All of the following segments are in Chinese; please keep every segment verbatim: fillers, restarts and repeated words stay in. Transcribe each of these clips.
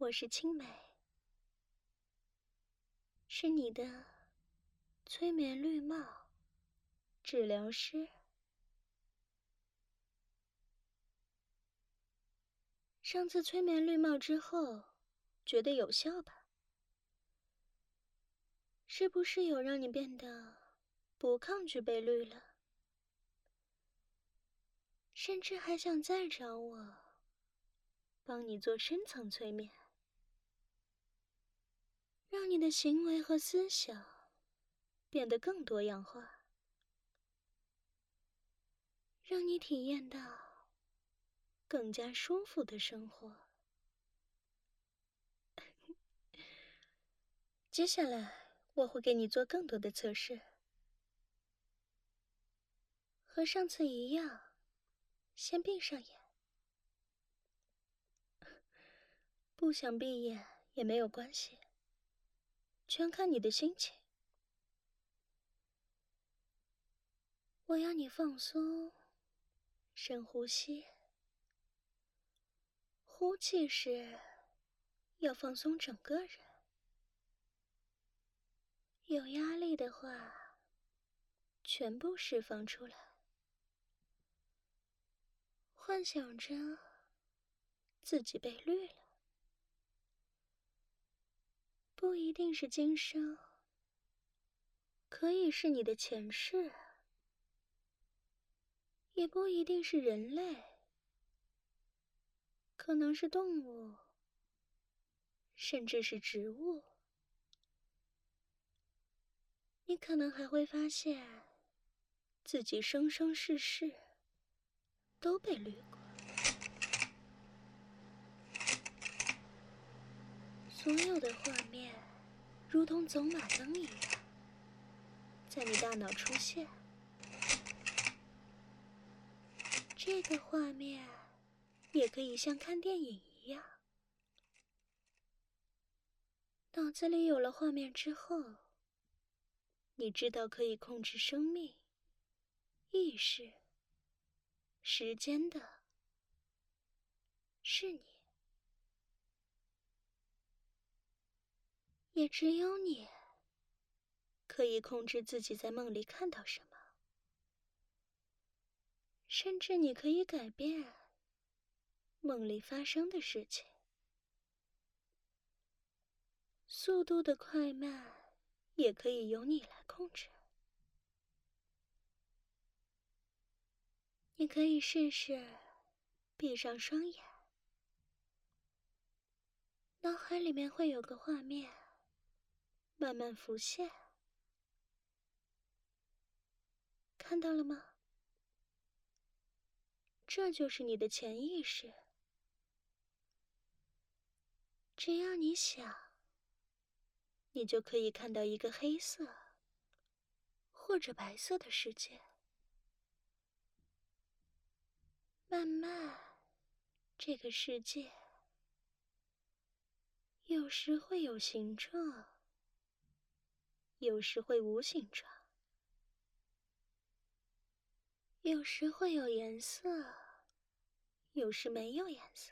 我是青梅，是你的催眠绿帽治疗师。上次催眠绿帽之后，觉得有效吧？是不是有让你变得不抗拒被绿了？甚至还想再找我，帮你做深层催眠，让你的行为和思想变得更多样化，让你体验到更加舒服的生活。接下来我会给你做更多的测试，和上次一样，先闭上眼。不想闭眼也没有关系，全看你的心情。我要你放松，深呼吸。呼气时要放松整个人。有压力的话，全部释放出来。幻想着自己被绿了，不一定是今生，可以是你的前世，也不一定是人类，可能是动物，甚至是植物。你可能还会发现自己生生世世都被绿过。所有的画面如同走马灯一样在你大脑出现。这个画面也可以像看电影一样，脑子里有了画面之后，你知道可以控制生命、意识、时间的是你，也只有你可以控制自己在梦里看到什么，甚至你可以改变梦里发生的事情。速度的快慢也可以由你来控制。你可以试试闭上双眼，脑海里面会有个画面慢慢浮现，看到了吗？这就是你的潜意识。只要你想，你就可以看到一个黑色或者白色的世界。慢慢，这个世界有时会有形状，有时会无形状，有时会有颜色，有时没有颜色。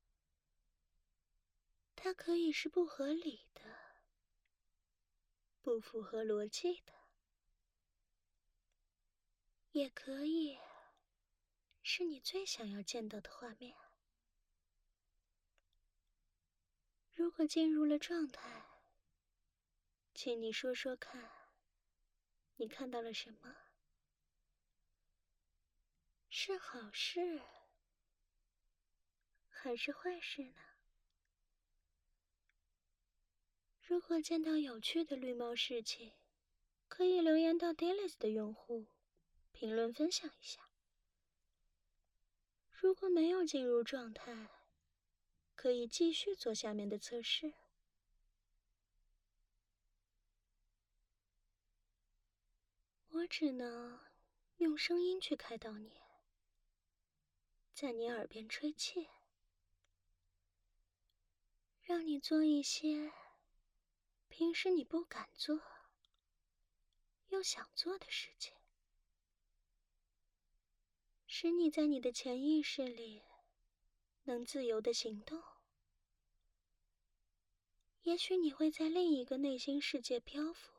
它可以是不合理的，不符合逻辑的，也可以是你最想要见到的画面。如果进入了状态，请你说说看，你看到了什么？是好事还是坏事呢？如果见到有趣的绿帽事情，可以留言到 Dailies 的用户评论分享一下。如果没有进入状态，可以继续做下面的测试。我只能用声音去开导你，在你耳边吹气，让你做一些平时你不敢做又想做的事情，使你在你的潜意识里能自由地行动。 也许你会在另一个内心世界漂浮。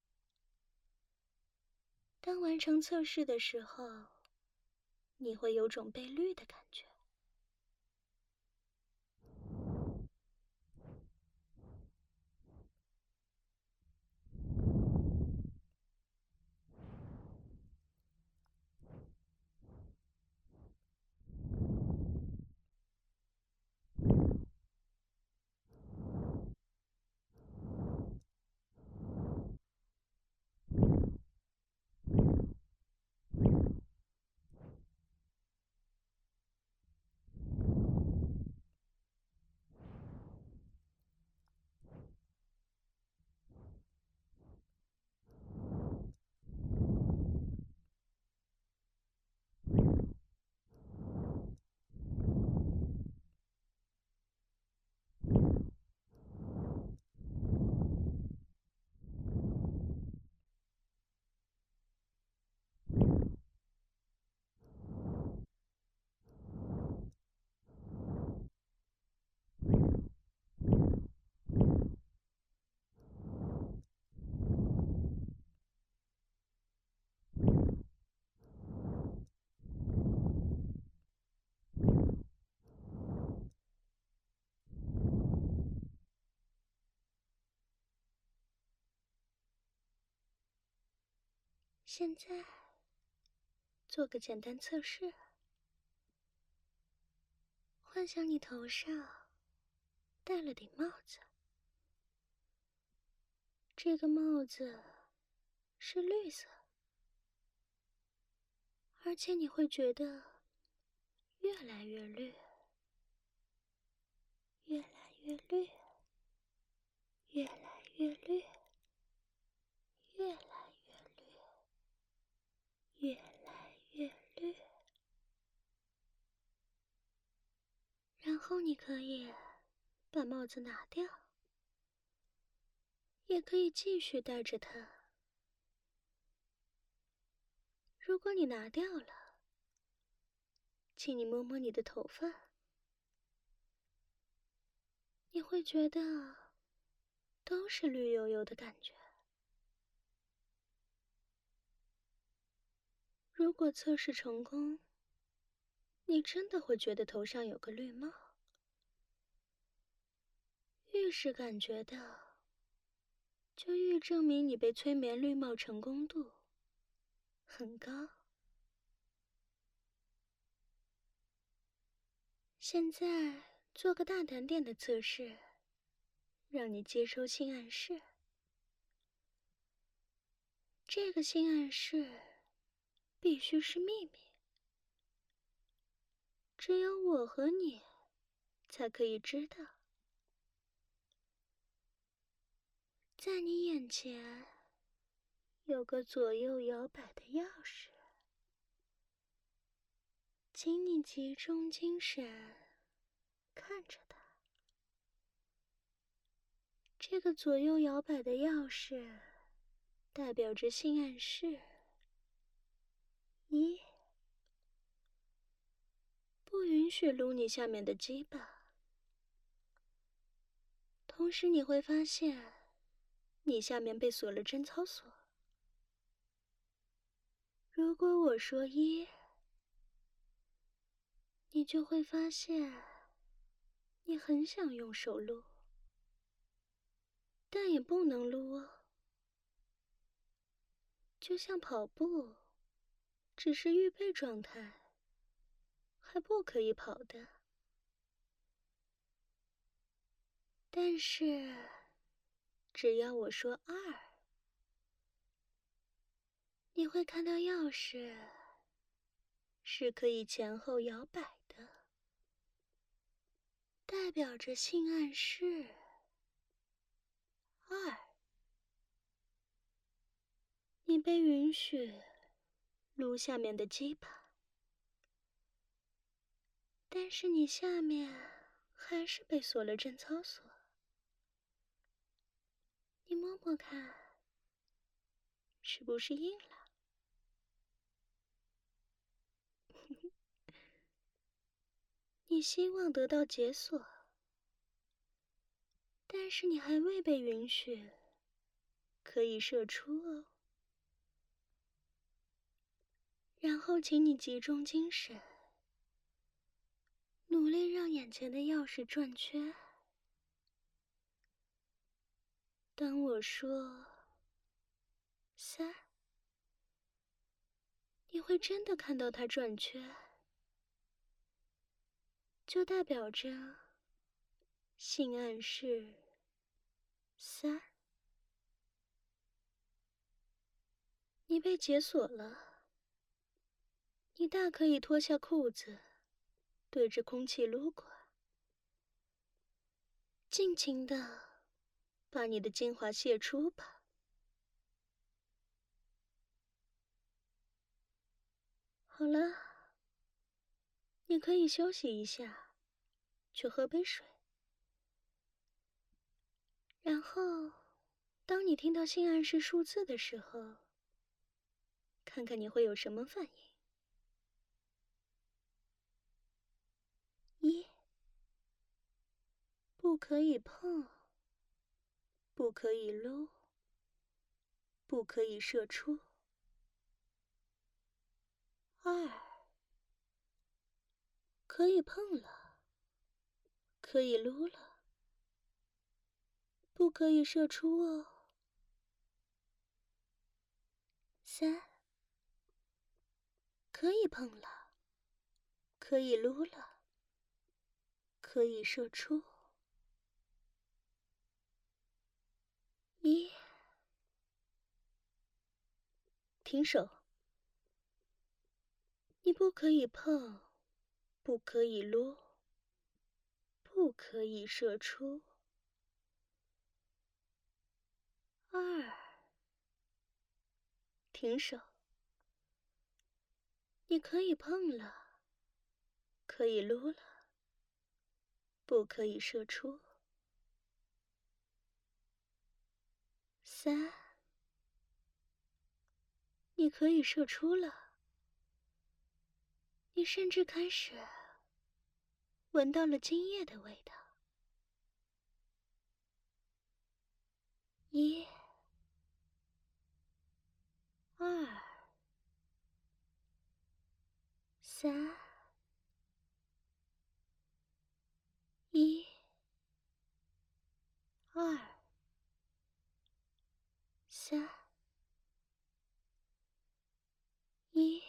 当完成测试的时候，你会有种被绿的感觉。现在，做个简单测试。幻想你头上戴了顶帽子，这个帽子是绿色，而且你会觉得越来越绿，越来越绿，越来越绿，越来越绿，越来越绿。然后你可以把帽子拿掉，也可以继续戴着它。如果你拿掉了，请你摸摸你的头发，你会觉得都是绿油油的感觉。如果测试成功，你真的会觉得头上有个绿帽，越是感觉到，就越证明你被催眠绿帽成功度很高。现在做个大胆点的测试，让你接收性暗示。这个性暗示必须是秘密，只有我和你才可以知道。在你眼前有个左右摇摆的钥匙，请你集中精神看着它。这个左右摇摆的钥匙代表着性暗示：一，不允许撸你下面的鸡巴。同时你会发现，你下面被锁了贞操锁。如果我说一，你就会发现，你很想用手撸，但也不能撸哦。就像跑步，只是预备状态，还不可以跑的。但是，只要我说二，你会看到钥匙是可以前后摇摆的，代表着性暗示。二，你被允许撸下面的鸡巴，但是你下面还是被锁了贞操锁。你摸摸看，是不是硬了？你希望得到解锁， 但是你还未被允许可以射出哦。然后请你集中精神，努力让眼前的钥匙转圈。当我说三，你会真的看到它转圈，就代表着性暗示三，你被解锁了。你大可以脱下裤子，对着空气撸过，尽情的把你的精华泄出吧。好了，你可以休息一下，去喝杯水。然后，当你听到性暗示数字的时候，看看你会有什么反应。一，不可以碰，不可以撸，不可以射出。二，可以碰了，可以撸了，不可以射出哦。三，可以碰了，可以撸了，可以射出。一，停手！你不可以碰，不可以撸，不可以射出。二，停手！你可以碰了，可以撸了，不可以射出。三，你可以射出了，你甚至开始闻到了精液的味道。一，二，三，一，二，三，一，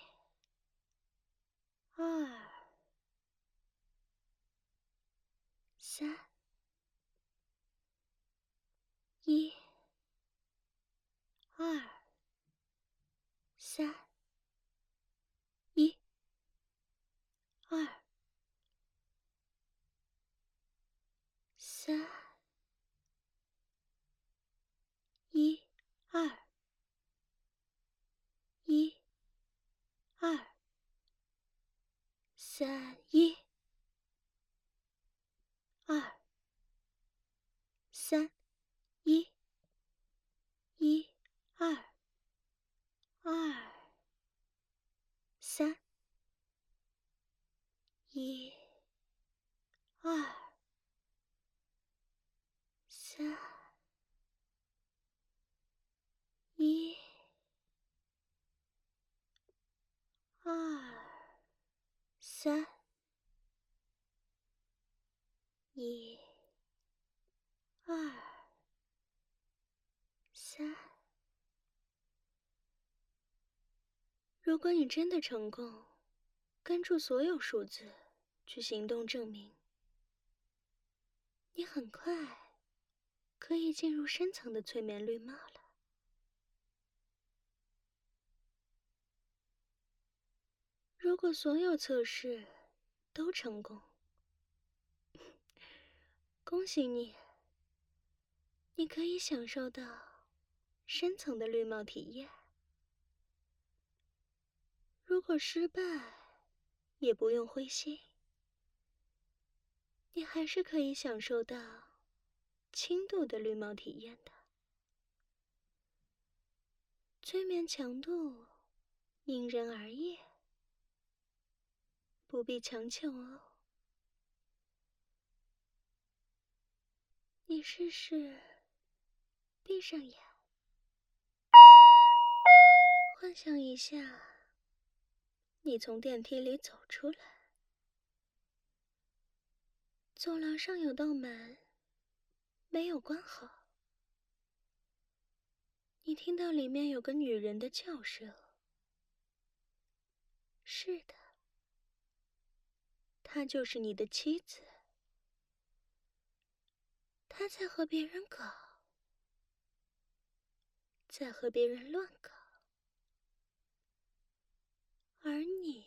二，三，一，二，三，一，二，三，一，二，一，二，三，一，二，三，一，一，二，二，三，一，二，三，一，二，三，一，二，三。如果你真的成功，跟住所有数字去行动证明，你很快可以进入深层的催眠绿帽了。如果所有测试都成功，恭喜你，你可以享受到深层的绿帽体验。如果失败，也不用灰心，你还是可以享受到轻度的绿帽体验的。催眠强度因人而异，不必强求哦。 你试试闭上眼，幻想一下，你从电梯里走出来，走廊上有道门没有关好，你听到里面有个女人的叫声。是的，她就是你的妻子，她在和别人搞，在和别人乱搞，而你，